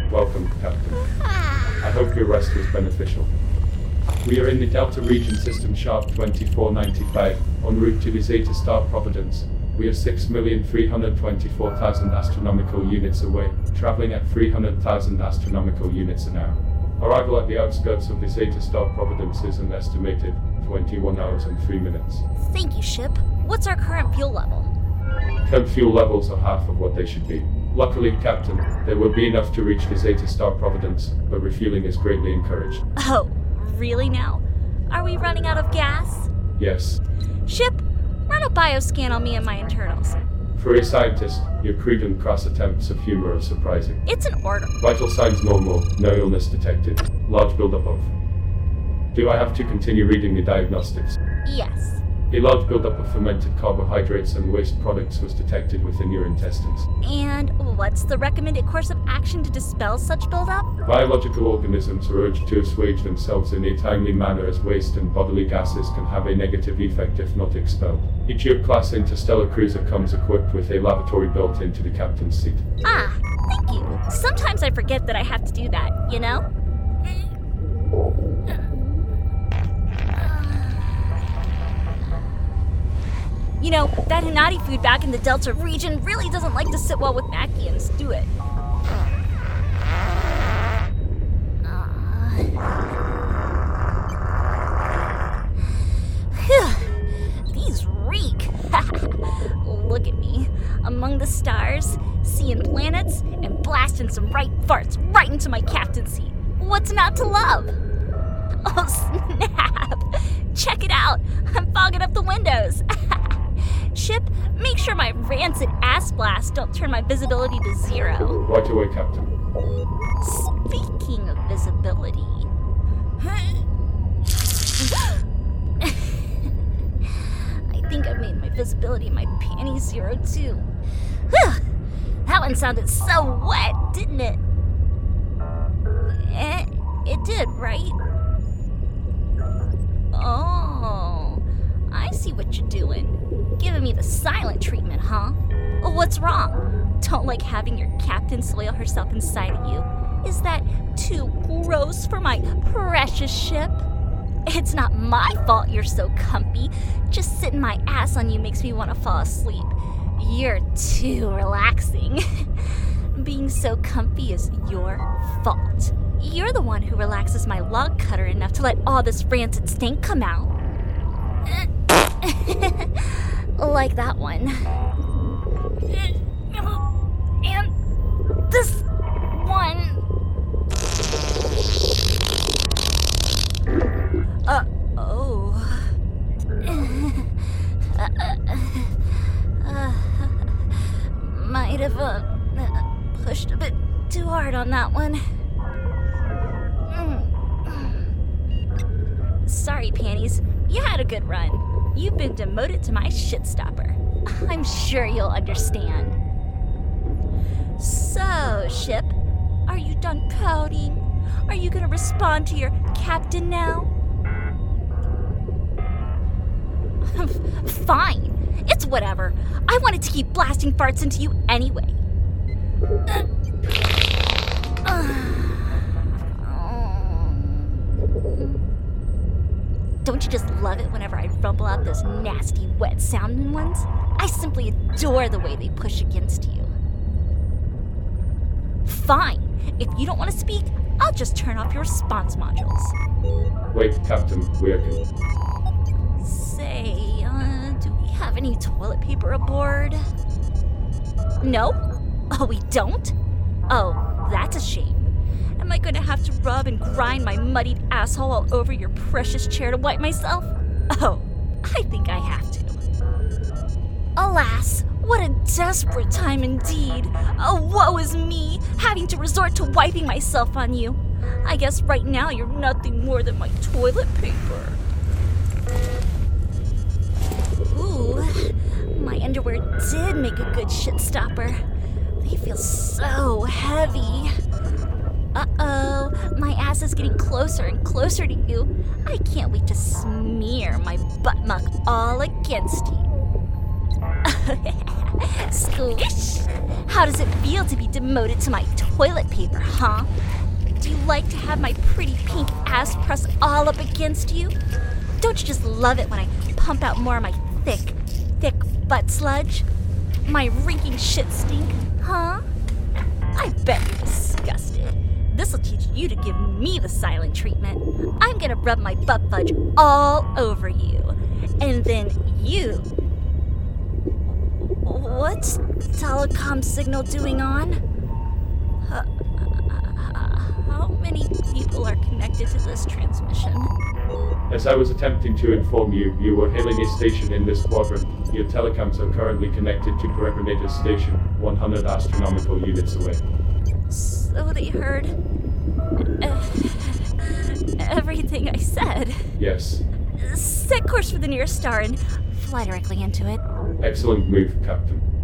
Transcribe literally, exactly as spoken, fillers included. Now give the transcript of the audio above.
Welcome, Captain. I hope your rest was beneficial. We are in the Delta Region System Sharp twenty-four ninety-five, en route to the Zeta Star Providence. We are six million three hundred twenty-four thousand astronomical units away, traveling at three hundred thousand astronomical units an hour. Arrival at the outskirts of the Zeta Star Providence is an estimated twenty-one hours and three minutes. Thank you, ship. What's our current fuel level? Current fuel levels are half of what they should be. Luckily, Captain, there will be enough to reach the Zeta Star Providence, but refueling is greatly encouraged. Oh, really now? Are we running out of gas? Yes. Ship, run a bioscan on me and my internals. For a scientist, your crude and crass attempts of humor are surprising. It's an order. Vital signs normal, no illness detected. Large buildup of... Do I have to continue reading the diagnostics? Yes. A large buildup of fermented carbohydrates and waste products was detected within your intestines. And what's the recommended course of action to dispel such buildup? Biological organisms are urged to assuage themselves in a timely manner, as waste and bodily gases can have a negative effect if not expelled. Each Europe-class interstellar cruiser comes equipped with a lavatory built into the captain's seat. Ah, thank you. Sometimes I forget that I have to do that, you know? You know, that Hinati food back in the Delta region really doesn't like to sit well with Machians, do it? Uh, These reek. Look at me, among the stars, seeing planets, and blasting some right farts right into my captain's seat. What's not to love? Oh, snap! Check it out! I'm fogging up the windows. Ship, make sure my rancid ass blasts don't turn my visibility to zero. Right away, Captain. Speaking of visibility... I think I've made my visibility in my panties zero, too. That one sounded so wet, didn't it? Eh, it did, right? Oh, I see what you're doing. Giving me the silent treatment, huh? What's wrong? Don't like having your captain soil herself inside of you? Is that too gross for my precious ship? It's not my fault you're so comfy. Just sitting my ass on you makes me want to fall asleep. You're too relaxing. Being so comfy is your fault. You're the one who relaxes my log cutter enough to let all this rancid stink come out. Like that one. And this one. Uh oh. uh, uh, might have uh, pushed a bit too hard on that one. Sorry, Panties. You had a good run. You've been demoted to my shit stopper. I'm sure you'll understand. So, ship, are you done pouting? Are you gonna respond to your captain now? Fine. It's whatever. I wanted to keep blasting farts into you anyway. Uh, uh, Don't you just love it whenever I rumble out those nasty, wet-sounding ones? I simply adore the way they push against you. Fine. If you don't want to speak, I'll just turn off your response modules. Wait, Captain, we're good. Say, uh, do we have any toilet paper aboard? No? Oh, we don't? Oh, that's a shame. Am I going to have to rub and grind my muddied asshole all over your precious chair to wipe myself? Oh, I think I have to. Alas, what a desperate time indeed. Oh, woe is me, having to resort to wiping myself on you. I guess right now you're nothing more than my toilet paper. Ooh, my underwear did make a good shit stopper. They feel so heavy. Uh-oh, my ass is getting closer and closer to you. I can't wait to smear my butt muck all against you. Squish! How does it feel to be demoted to my toilet paper, huh? Do you like to have my pretty pink ass pressed all up against you? Don't you just love it when I pump out more of my thick, thick butt sludge? My rinking shit stink, huh? I bet you're disgusted. This'll teach you to give me the silent treatment. I'm gonna rub my butt fudge all over you. And then you... What's telecom signal doing on? Uh, how many people are connected to this transmission? As I was attempting to inform you, you were hailing a station in this quadrant. Your telecoms are currently connected to Gregornator Station, one hundred astronomical units away. So they heard uh, everything I said. Yes. Set course for the nearest star and fly directly into it. Excellent move, Captain.